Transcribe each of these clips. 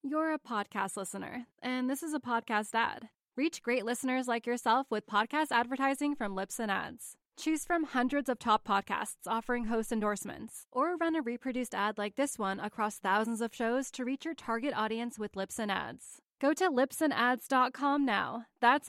You're a podcast listener, and this is a podcast ad. Reach great listeners like yourself with podcast advertising from Libsyn Ads. Choose from hundreds of top podcasts offering host endorsements, or run a reproduced ad like this one across thousands of shows to reach your target audience with Libsyn Ads. Go to libsynads.com now. That's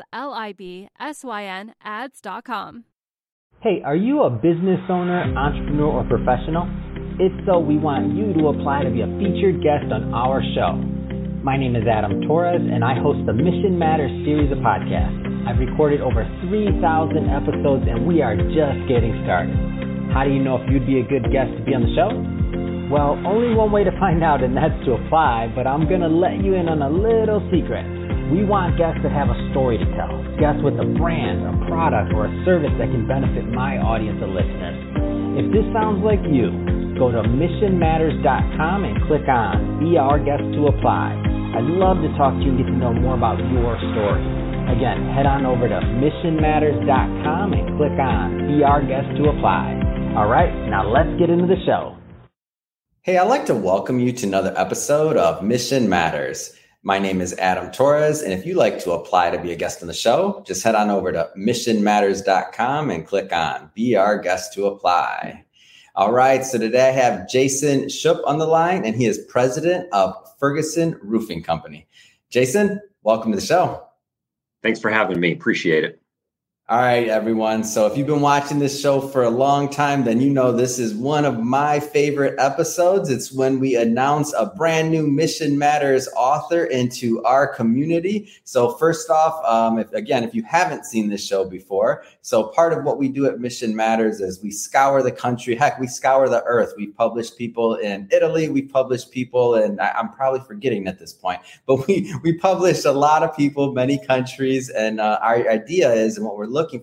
LIBSYN ads.com. Hey, are you a business owner, entrepreneur, or professional? If so, we want you to apply to be a featured guest on our show. My name is Adam Torres, and I host the Mission Matters series of podcasts. I've recorded over 3,000 episodes, and we are just getting started. How do you know if you'd be a good guest to be on the show? Well, only one way to find out, and that's to apply, but I'm going to let you in on a little secret. We want guests that have a story to tell, guests with a brand, a product, or a service that can benefit my audience of listeners. If this sounds like you, go to missionmatters.com and click on Be Our Guest to apply. I'd love to talk to you and get to know more about your story. Again, head on over to missionmatters.com and click on Be Our Guest to apply. All right, now let's get into the show. Hey, I'd like to welcome you to another episode of Mission Matters. My name is Adam Torres, and if you'd like to apply to be a guest on the show, just head on over to missionmatters.com and click on Be Our Guest to apply. All right, so today I have Jason Shoop on the line, and he is president of Ferguson Roofing Company. Jason, welcome to the show. Thanks for having me. Appreciate it. All right, everyone. So if you've been watching this show for a long time, then you know this is one of my favorite episodes. It's when we announce a brand new Mission Matters author into our community. So first off, if you haven't seen this show before, so part of what we do at Mission Matters is we scour the country. Heck, we scour the earth. We publish people in Italy. We publish people, and I'm probably forgetting at this point, but we publish a lot of people, many countries. And our idea is, and what we're looking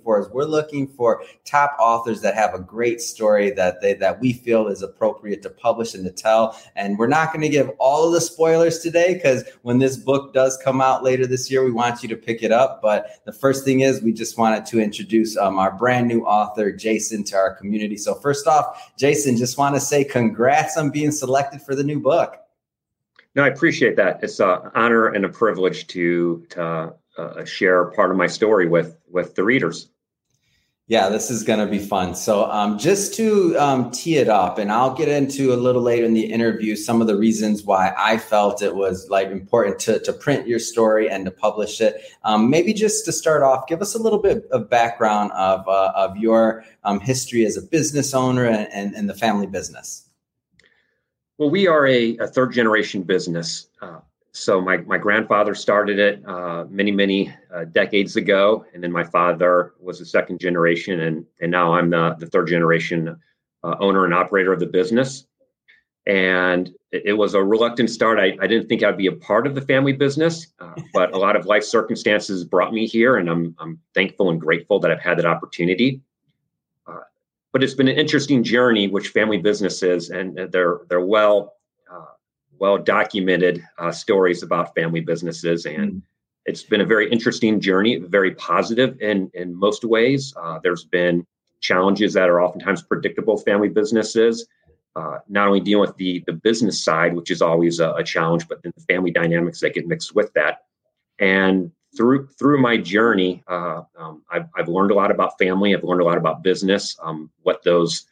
for top authors that have a great story that we feel is appropriate to publish and to tell. And we're not going to give all of the spoilers today, because when this book does come out later this year, we want you to pick it up. But the first thing is we just wanted to introduce our brand new author, Jason, to our community. So first off, Jason, just want to say congrats on being selected for the new book. No, I appreciate that. It's an honor and a privilege to share part of my story with the readers. Yeah, this is going to be fun. So just to tee it up, and I'll get into a little later in the interview some of the reasons why I felt it was important to print your story and to publish it. Maybe just to start off, give us a little bit of background of your history as a business owner and the family business. Well, we are a third generation business. So my grandfather started it many decades ago, and then my father was the second generation, and now I'm the third generation owner and operator of the business. And it was a reluctant start. I didn't think I'd be a part of the family business, but a lot of life circumstances brought me here, and I'm thankful and grateful that I've had that opportunity. But it's been an interesting journey, which family business is, and they're well documented stories about family businesses. And it's been a very interesting journey, very positive in most ways. There's been challenges that are oftentimes predictable family businesses, not only dealing with the business side, which is always a challenge, but then the family dynamics that get mixed with that. And through my journey, I've learned a lot about family. I've learned a lot about business, what those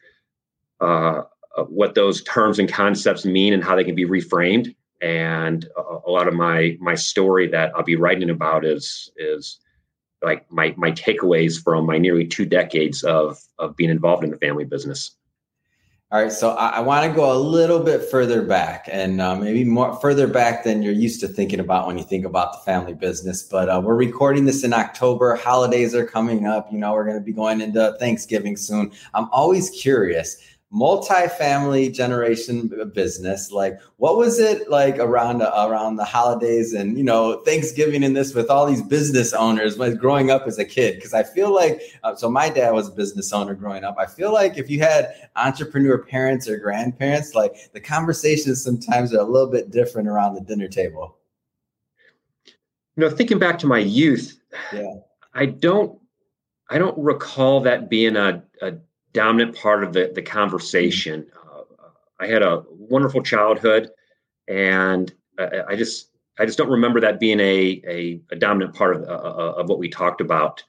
terms and concepts mean and how they can be reframed. And a lot of my story that I'll be writing about is like my takeaways from my nearly 2 decades of being involved in the family business. All right. So I want to go a little bit further back, and maybe more further back than you're used to thinking about when you think about the family business. But we're recording this in October. Holidays are coming up. We're going to be going into Thanksgiving soon. I'm always curious. Multi-family generation business. What was it like around the holidays and, Thanksgiving and this with all these business owners when growing up as a kid? Because I feel like, so my dad was a business owner growing up. I feel like if you had entrepreneur parents or grandparents, the conversations sometimes are a little bit different around the dinner table. Thinking back to my youth, I don't recall that being a dominant part of the conversation. I had a wonderful childhood, and I just just don't remember that being a dominant part of what we talked about.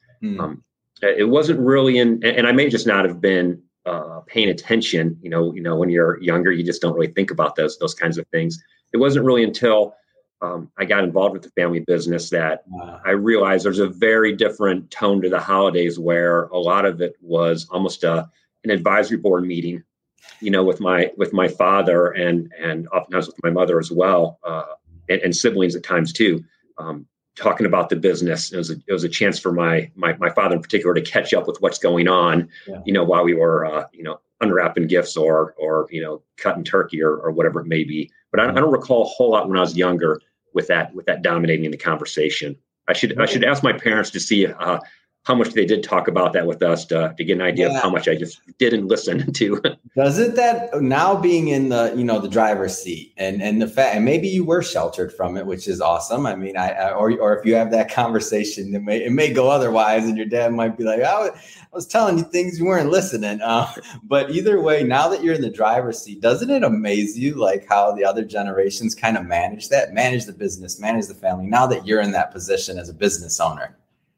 It wasn't really and I may just not have been paying attention. When you're younger, you just don't really think about those kinds of things. It wasn't really until I got involved with the family business that I realized there's a very different tone to the holidays, where a lot of it was almost an advisory board meeting, with my father and oftentimes with my mother as well, and siblings at times too, talking about the business. It was a chance for my father in particular to catch up with what's going on, while we were unwrapping gifts or cutting turkey or whatever it may be. But I don't recall a whole lot when I was younger with that dominating the conversation. I should ask my parents to see how much they did talk about that with us to get an idea of how much I just didn't listen to. Does it that now being in the, the driver's seat and the fact, and maybe you were sheltered from it, which is awesome. I mean, or if you have that conversation, it may go otherwise, and your dad might be like, I was telling you things you weren't listening. But either way, now that you're in the driver's seat, doesn't it amaze you like how the other generations kind of manage the business, manage the family, now that you're in that position as a business owner?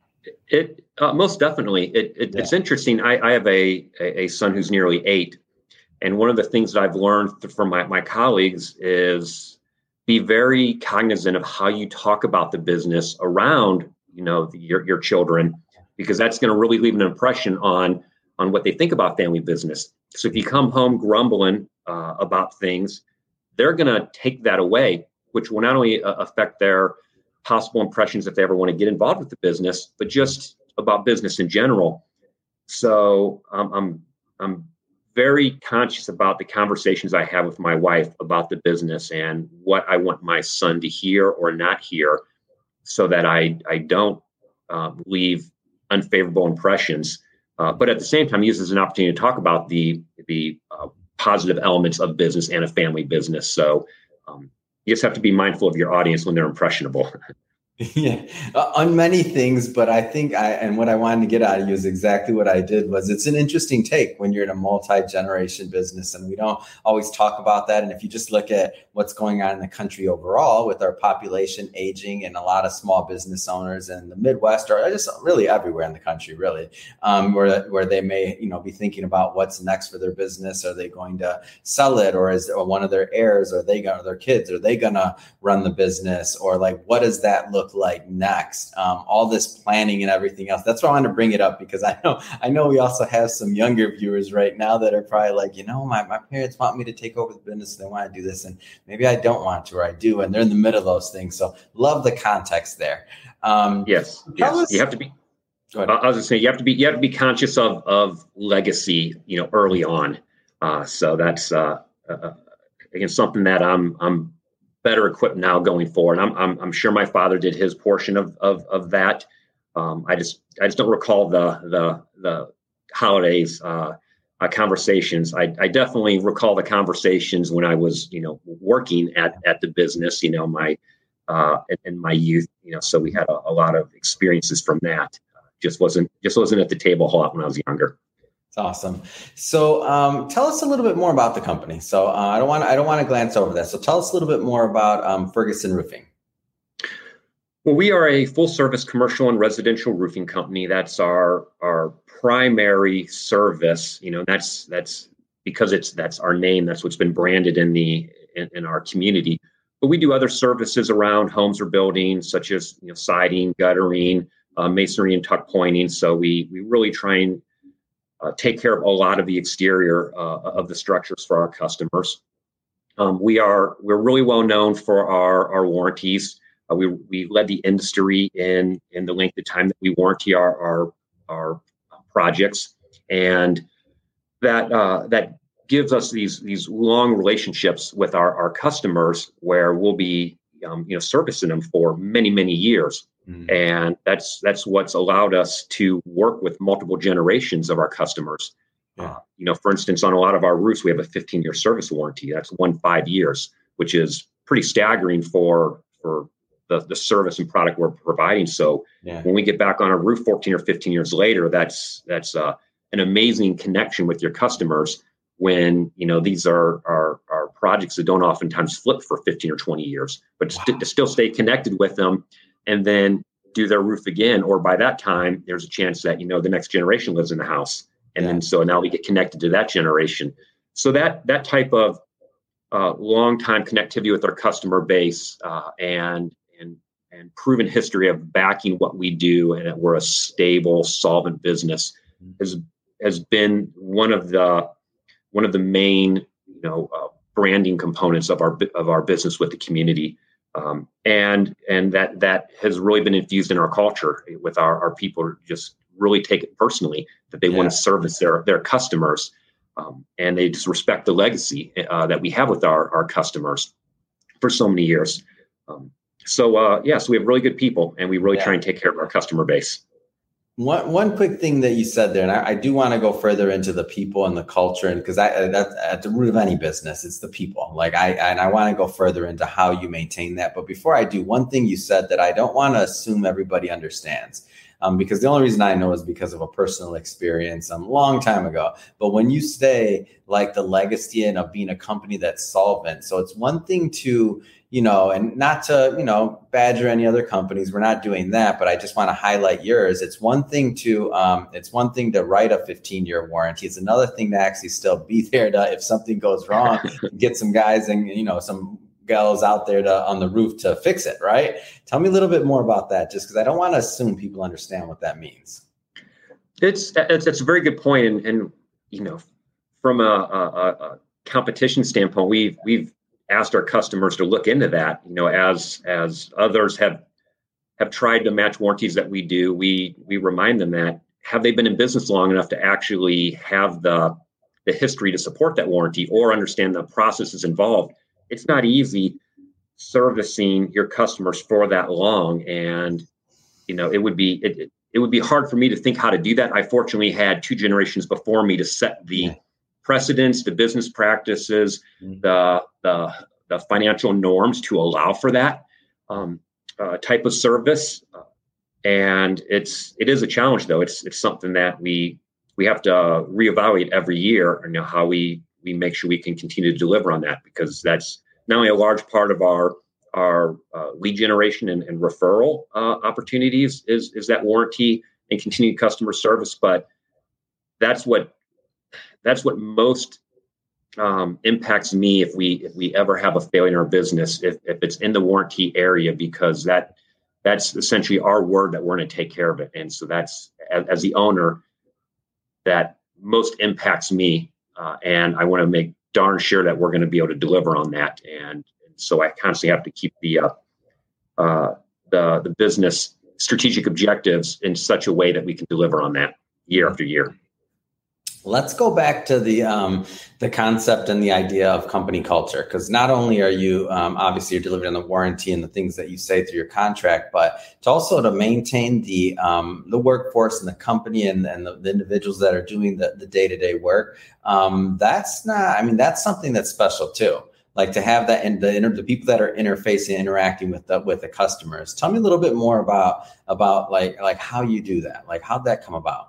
It most definitely. It's interesting. I have a son who's nearly 8, and one of the things that I've learned from my colleagues is be very cognizant of how you talk about the business around your children, because that's going to really leave an impression on what they think about family business. So if you come home grumbling about things, they're going to take that away, which will not only affect their possible impressions if they ever want to get involved with the business, but just about business in general. So I'm very conscious about the conversations I have with my wife about the business and what I want my son to hear or not hear, so that I don't leave unfavorable impressions. But at the same time, use it as an opportunity to talk about the positive elements of business and a family business. So you just have to be mindful of your audience when they're impressionable. Yeah, on many things, but I think and what I wanted to get out of you is exactly what I did. Was it's an interesting take when you're in a multi-generation business, and we don't always talk about that. And if you just look at what's going on in the country overall with our population aging and a lot of small business owners in the Midwest, or just really everywhere in the country, really, where they may be thinking about what's next for their business. Are they going to sell it, or is one of their heirs, or their kids, are they going to run the business, or like what does that look like next? All this planning and everything else. That's why I want to bring it up, because I know we also have some younger viewers right now that are probably like, my parents want me to take over the business. They want to do this, and maybe I don't want to, or I do, and they're in the middle of those things. So love the context there. Yes. You have to be. I was just saying, you have to be conscious of legacy, early on. So that's again something that I'm better equipped now going forward. I'm sure my father did his portion of that. I just don't recall the holidays conversations. I definitely recall the conversations when I was working at the business. My in my youth. So we had a lot of experiences from that. Just wasn't at the table a whole lot when I was younger. It's awesome. So tell us a little bit more about the company. So I don't want to glance over that. So tell us a little bit more about Ferguson Roofing. Well, we are a full service commercial and residential roofing company. That's our primary service. That's because that's our name. That's what's been branded in our community. But we do other services around homes or buildings, such as siding, guttering, masonry, and tuck pointing. So we really try and take care of a lot of the exterior of the structures for our customers. We're really well known for our warranties. We led the industry in the length of time that we warranty our projects, and that gives us these long relationships with our customers, where we'll be servicing them for many years. And that's what's allowed us to work with multiple generations of our customers. Yeah. For instance, on a lot of our roofs, we have a 15-year service warranty. That's 5 years, which is pretty staggering for the service and product we're providing. So when we get back on a roof 14 or 15 years later, that's an amazing connection with your customers when these are projects that don't oftentimes flip for 15 or 20 years, but to still stay connected with them and then do their roof again. Or by that time, there's a chance that, the next generation lives in the house. And then so now we get connected to that generation. So that type of long time connectivity with our customer base and proven history of backing what we do and that we're a stable, solvent business has been one of the main branding components of our business with the community. And that has really been infused in our culture with our people just really take it personally that they want to service their customers. And they just respect the legacy that we have with our customers for so many years. So we have really good people, and we really try and take care of our customer base. One quick thing that you said there, and I do want to go further into the people and the culture, and because that's at the root of any business, it's the people. I want to go further into how you maintain that. But before I do, one thing you said that I don't want to assume everybody understands. Because the only reason I know is because of a personal experience a long time ago. But when you say the legacy and of being a company that's solvent, so it's one thing to, and not to, badger any other companies. We're not doing that, but I just want to highlight yours. It's one thing to write a 15-year warranty. It's another thing to actually still be there to, if something goes wrong, get some guys and, some gals out there on the roof to fix it, right? Tell me a little bit more about that, just because I don't want to assume people understand what that means. It's a very good point, and from a competition standpoint, we've asked our customers to look into that. As others have tried to match warranties that we do, we remind them that have they been in business long enough to actually have the history to support that warranty or understand the processes involved. It's not easy servicing your customers for that long. And, it would be hard for me to think how to do that. I fortunately had 2 generations before me to set the precedents, the business practices, the financial norms to allow for that type of service. And it is a challenge, though. It's something that we have to reevaluate every year, and how we make sure we can continue to deliver on that, because that's not only a large part of our lead generation and referral opportunities is that warranty and continued customer service, but that's what most impacts me if we ever have a failure in our business, if it's in the warranty area, because that's essentially our word that we're going to take care of it. And so that's, as the owner, that most impacts me, and I want to make darn sure that we're going to be able to deliver on that. And so I constantly have to keep the business strategic objectives in such a way that we can deliver on that year after year. Let's go back to the concept and the idea of company culture, because not only are you obviously you're delivering on the warranty and the things that you say through your contract, but it's also to maintain the workforce and the company and the individuals that are doing the day-to-day work. That's something that's special too. To have that, and the people that are interfacing, interacting with the customers. Tell me a little bit more about how you do that. How'd that come about?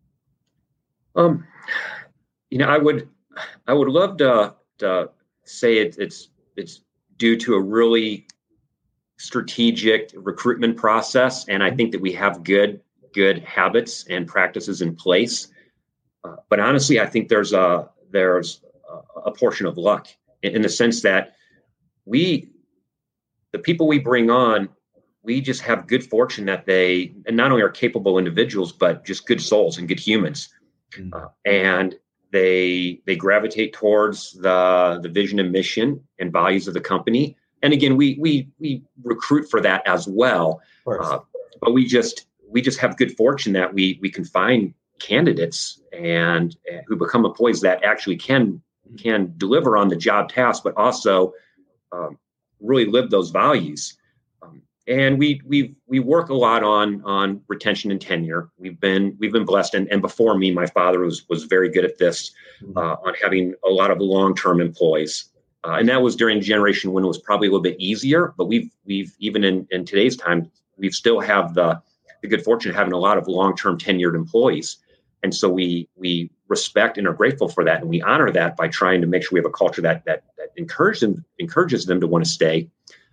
I would love to say it's due to a really strategic recruitment process, and I think that we have good habits and practices in place. But honestly, I think there's a portion of luck in the sense that the people we bring on, we just have good fortune that they not only are capable individuals, but just good souls and good humans. And they gravitate towards the vision and mission and values of the company. And again, we recruit for that as well. But we just have good fortune that we can find candidates and who become employees that actually can deliver on the job task, but also really live those values. And we work a lot on retention and tenure. We've been blessed, and before me, my father was very good at this, on having a lot of long-term employees. And that was during a generation when it was probably a little bit easier. But we've even in today's time, we still have the good fortune of having a lot of long-term tenured employees. And so we respect and are grateful for that, and we honor that by trying to make sure we have a culture that encourages them to want to stay.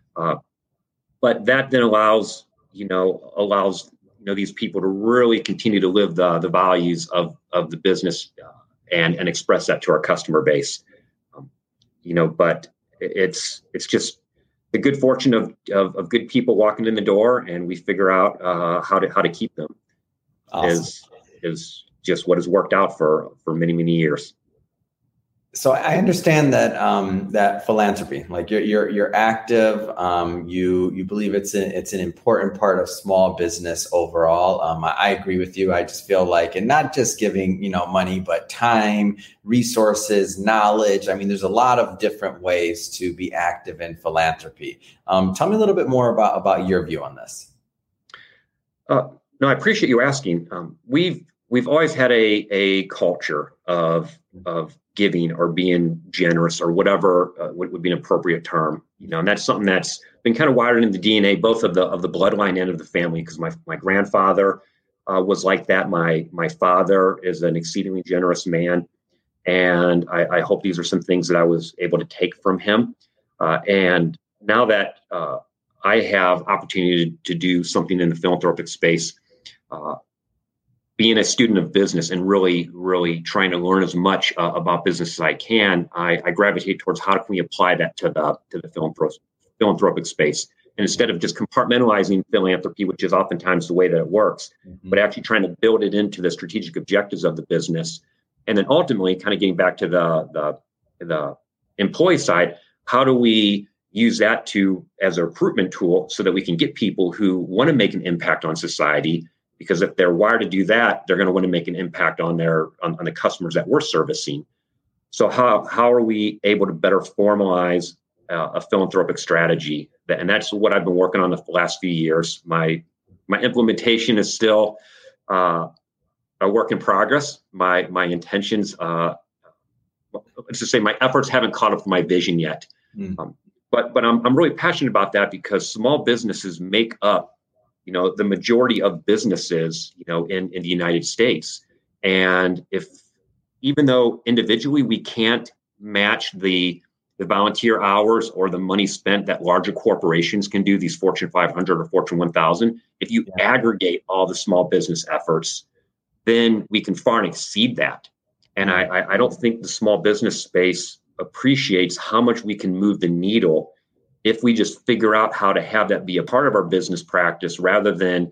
But that then allows these people to really continue to live the values of the business and express that to our customer base. But it's just the good fortune of good people walking in the door, and we figure out how to keep them. Awesome. is just what has worked out for many, many years. So I understand that that philanthropy, like you're active, you believe it's an important part of small business overall. I agree with you. I just feel like, and not just giving money, but time, resources, knowledge. I mean, there's a lot of different ways to be active in philanthropy. Tell me a little bit more about your view on this. No, I appreciate you asking. We've always had a culture of giving or being generous or whatever would be an appropriate term, and that's something that's been kind of wired in the DNA, both of the bloodline and of the family, because my grandfather was like that. My father is an exceedingly generous man, and I hope these are some things that I was able to take from him. And now that I have opportunity to do something in the philanthropic space, being a student of business and really, really trying to learn as much about business as I can, I gravitate towards how can we apply that to the philanthropic space. And instead of just compartmentalizing philanthropy, which is oftentimes the way that it works, but actually trying to build it into the strategic objectives of the business. And then ultimately kind of getting back to the employee side, how do we use that as a recruitment tool so that we can get people who want to make an impact on society? Because if they're wired to do that, they're going to want to make an impact on the customers that we're servicing. So how are we able to better formalize a philanthropic strategy? And that's what I've been working on the last few years. My implementation is still a work in progress. My intentions, let's just say, my efforts haven't caught up with my vision yet. But I'm really passionate about that because small businesses make up the majority of businesses, in the United States. And even though individually we can't match the volunteer hours or the money spent that larger corporations can do, these Fortune 500 or Fortune 1000, if you aggregate all the small business efforts, then we can far and exceed that. And I don't think the small business space appreciates how much we can move the needle if we just figure out how to have that be a part of our business practice rather than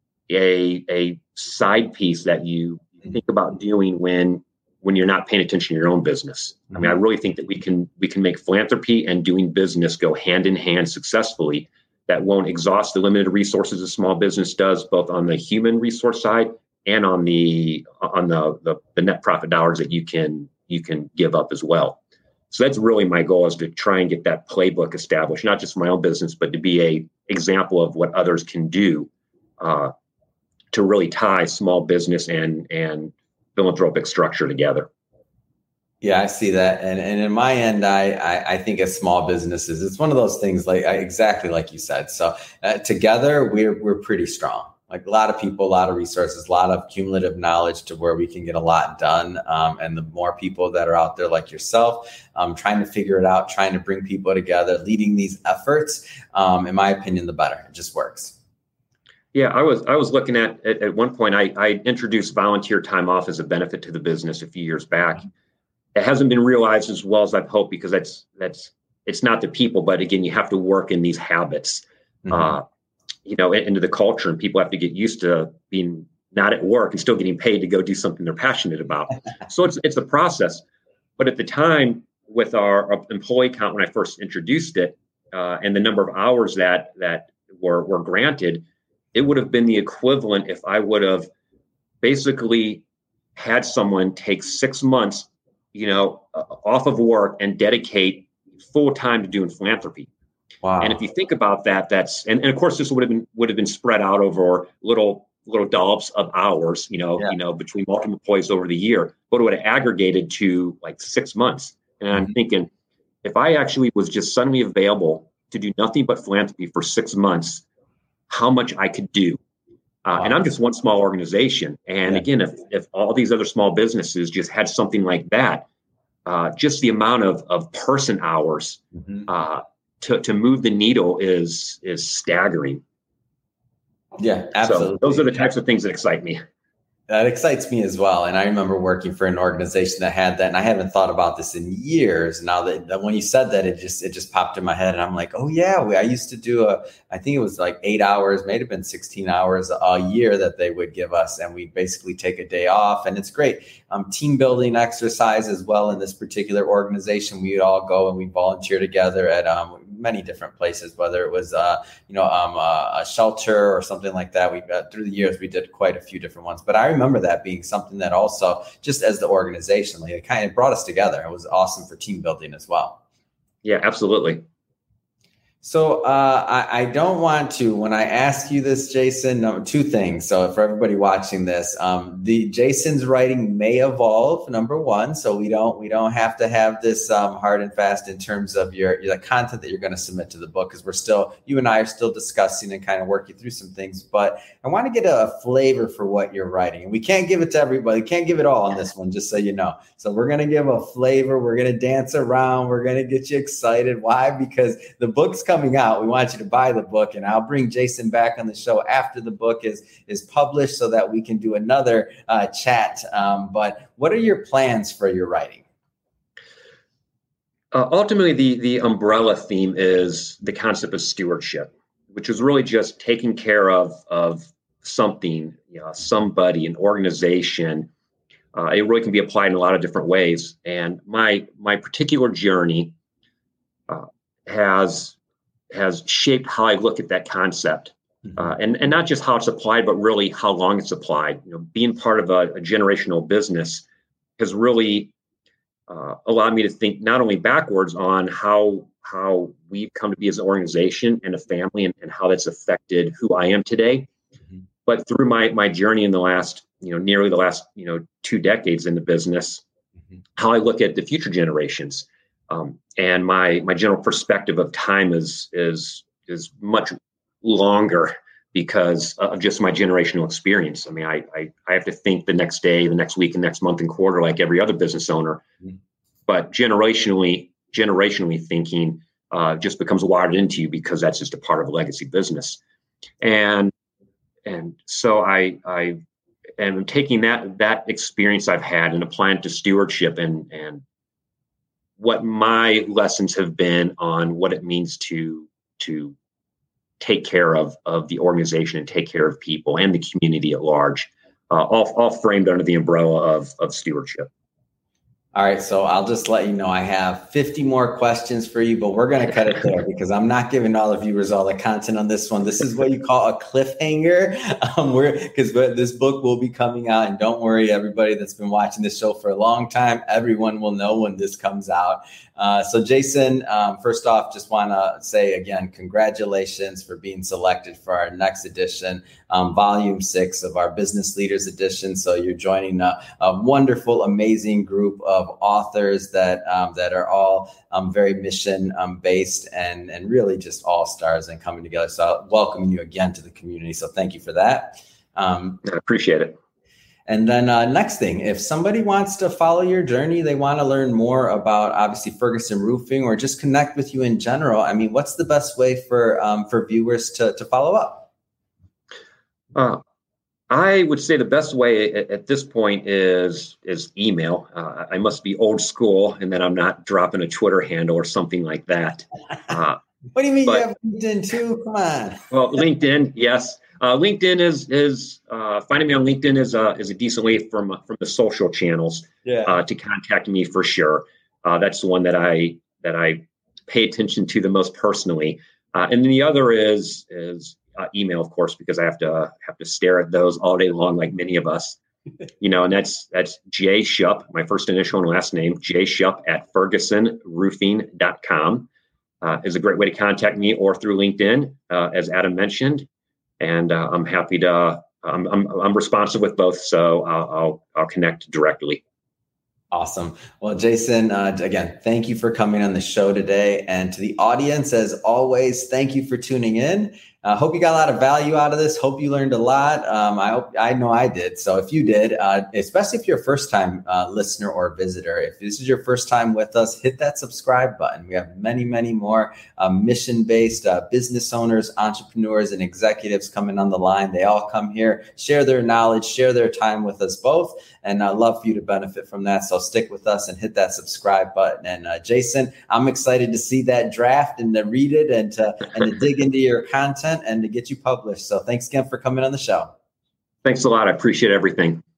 a side piece that you think about doing when you're not paying attention to your own business. I mean, I really think that we can make philanthropy and doing business go hand in hand successfully. That won't exhaust the limited resources a small business does, both on the human resource side and on the net profit dollars that you can give up as well. So that's really my goal, is to try and get that playbook established, not just for my own business, but to be a example of what others can do to really tie small business and philanthropic structure together. Yeah, I see that. And in my end, I think as small businesses, it's one of those things exactly like you said. So together we're pretty strong. Like a lot of people, a lot of resources, a lot of cumulative knowledge to where we can get a lot done. And the more people that are out there like yourself, trying to figure it out, trying to bring people together, leading these efforts, in my opinion, the better. It just works. Yeah, I was looking at one point, I introduced volunteer time off as a benefit to the business a few years back. It hasn't been realized as well as I've hoped, because it's not the people, but again, you have to work in these habits. Into the culture, and people have to get used to being not at work and still getting paid to go do something they're passionate about. So it's a process. But at the time, with our employee count, when I first introduced it, and the number of hours that were granted, it would have been the equivalent if I would have basically had someone take 6 months, off of work and dedicate full time to doing philanthropy. Wow. And if you think about that, that's and of course this would have been spread out over little dollops of hours, between multiple employees over the year, but it would have aggregated to like 6 months. And I'm thinking, if I actually was just suddenly available to do nothing but philanthropy for 6 months, how much I could do. And I'm just one small organization. And again, if all these other small businesses just had something like that, just the amount of person hours to move the needle is staggering. Yeah, absolutely. So those are the types of things that excite me. That excites me as well. And I remember working for an organization that had that, and I haven't thought about this in years. Now that when you said that, it just popped in my head, and I'm like, oh yeah, I used to do I think it was like 8 hours, may have been 16 hours a year that they would give us, and we basically take a day off, and it's great. Team building exercise as well in this particular organization. We would all go and we volunteer together at many different places, whether it was a shelter or something like that. We through the years we did quite a few different ones, but I remember that being something that also, just as the organization, like, it kind of brought us together. It was awesome for team building as well. Yeah, absolutely. So I don't want to, when I ask you this, Jason, two things. So for everybody watching this, Jason's writing may evolve, number one. So we don't have to have this hard and fast in terms of the content that you're going to submit to the book, because you and I are still discussing and kind of working through some things. But I want to get a flavor for what you're writing. And we can't give it to everybody. We can't give it all on this one, just so you know. So we're going to give a flavor. We're going to dance around. We're going to get you excited. Why? Because the book's coming out. We want you to buy the book, and I'll bring Jason back on the show after the book is published so that we can do another chat. But what are your plans for your writing? Ultimately, the umbrella theme is the concept of stewardship, which is really just taking care of something, somebody, an organization. It really can be applied in a lot of different ways. And my particular journey has shaped how I look at that concept, and not just how it's applied, but really how long it's applied. Being part of a generational business has really allowed me to think not only backwards on how we've come to be as an organization and a family, and how that's affected who I am today, but through my journey in the last, nearly the last, 2 decades in the business, how I look at the future generations. And my general perspective of time is much longer because of just my generational experience. I mean, I have to think the next day, the next week, the next month and quarter, like every other business owner. But generationally thinking just becomes wired into you, because that's just a part of a legacy business. And so I am taking that experience I've had and applying it to stewardship and what my lessons have been on what it means to take care of the organization and take care of people and the community at large, all framed under the umbrella of stewardship. All right, so I'll just let you know I have 50 more questions for you, but we're going to cut it there because I'm not giving all the viewers all the content on this one. This is what you call a cliffhanger, because this book will be coming out, and don't worry, everybody that's been watching this show for a long time, everyone will know when this comes out. So Jason, first off, just want to say again, congratulations for being selected for our next edition, volume 6 of our Business Leaders Edition. So you're joining a wonderful, amazing group of authors that are all very mission based and really just all stars and coming together. So I welcome you again to the community. So thank you for that. I appreciate it. And then next thing, if somebody wants to follow your journey, they want to learn more about obviously Ferguson Roofing or just connect with you in general, I mean, what's the best way for viewers to follow up? I would say the best way at this point is email. I must be old school, and then I'm not dropping a Twitter handle or something like that. What do you mean you have LinkedIn too? Come on. Well, LinkedIn, yes. LinkedIn is finding me on LinkedIn is a decent way from the social channels to contact me for sure. That's the one that I pay attention to the most personally. And then the other is email, of course, because I have to stare at those all day long, like many of us. And that's J Shupp, my first initial and last name, J Shupp at fergusonroofing.com is a great way to contact me, or through LinkedIn, as Adam mentioned. And I'm happy to. I'm responsive with both, so I'll connect directly. Awesome. Well, Jason, again, thank you for coming on the show today. And to the audience, as always, thank you for tuning in. I hope you got a lot of value out of this. Hope you learned a lot. I know I did. So if you did, especially if you're a first-time listener or visitor, if this is your first time with us, hit that subscribe button. We have many, many more mission-based business owners, entrepreneurs, and executives coming on the line. They all come here, share their knowledge, share their time with us both. And I'd love for you to benefit from that. So stick with us and hit that subscribe button. And Jason, I'm excited to see that draft and to read it and to dig into your content and to get you published. So thanks again for coming on the show. Thanks a lot. I appreciate everything.